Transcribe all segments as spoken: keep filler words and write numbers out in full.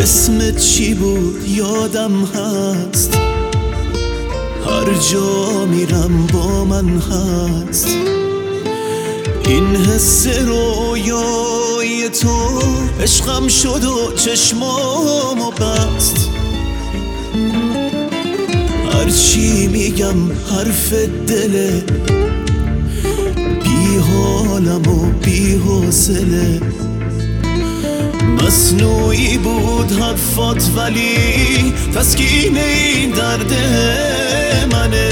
اسمت چی بود یادم هست، هر جا میرم با من هست. این حس رویای تو عشقم شد و چشمامو بست. هرچی میگم حرف دله، بی حالم و بی حوصله. مصنوعی بود حرفات ولی تسکین این درد منه.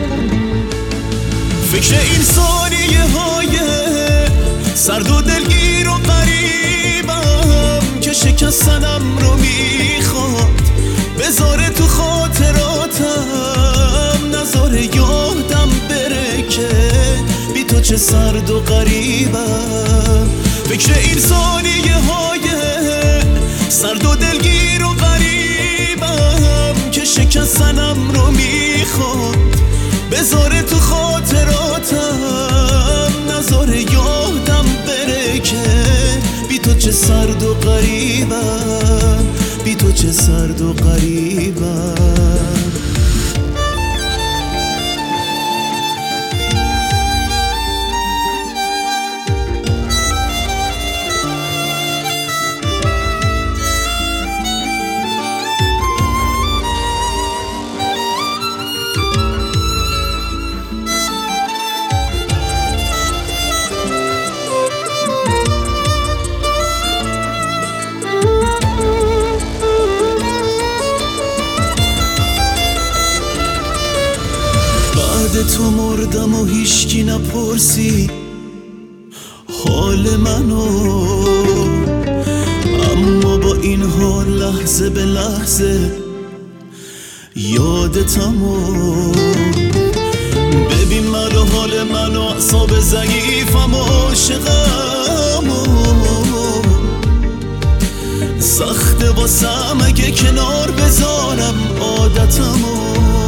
فکر این ثانیه های سرد و دلگیر و قریبم که شکستنم رو میخواد بذاره تو خاطراتم، نذاره یادم بره که بی تو چه سرد و قریبم. فکر این ثانیه های سرد و دلگیر و غریبم که شکستنم رو میخواد بذاره تو خاطراتم، نذاره یادم بره که بی تو چه سرد و غریبم، بی تو چه سرد و غریبم. تو مردم و هیچکی نپرسی حال منو، اما با این حال لحظه به لحظه یادتم و ببین من و حال من و اعصاب ضعیفم و عاشقم و سخته واسم اگه کنار بذارم عادتم و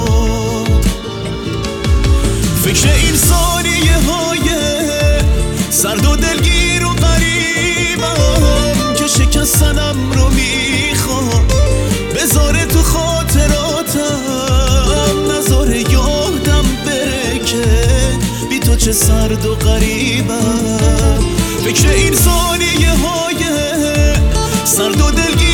فکر این ثانیه های سرد و دلگیر و غریبم که شکستنم رو میخواد بذاره تو خاطراتم، نذاره یادم بره که بی تو چه سرد و غریبم. فکر این ثانیه های سرد و دلگیر